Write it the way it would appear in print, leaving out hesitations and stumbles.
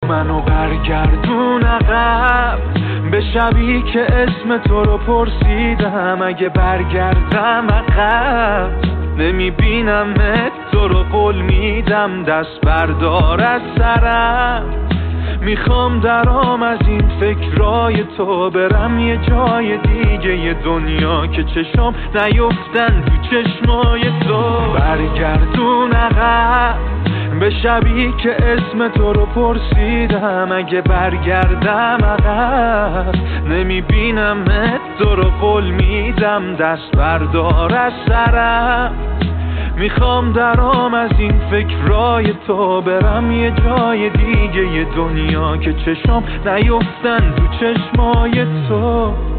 منو برگردون عقب به شبی که اسم تو رو پرسیدم. اگه برگردم عقب نمیبینمت، تو رو قول میدم دست بردار از سرم. میخوام درام از این فکرای تو، برم یه جای دیگه یه دنیا که چشم نیفتن تو چشمای تو. برگردون عقب به شبی که اسم تو رو پرسیدم. اگه برگردم عقب نمیبینمت، تو رو قول میدم دست بردار از سرم. میخوام درام از این فکرای تو، برم یه جای دیگه یه دنیا که چشم نیفتن تو چشمای تو.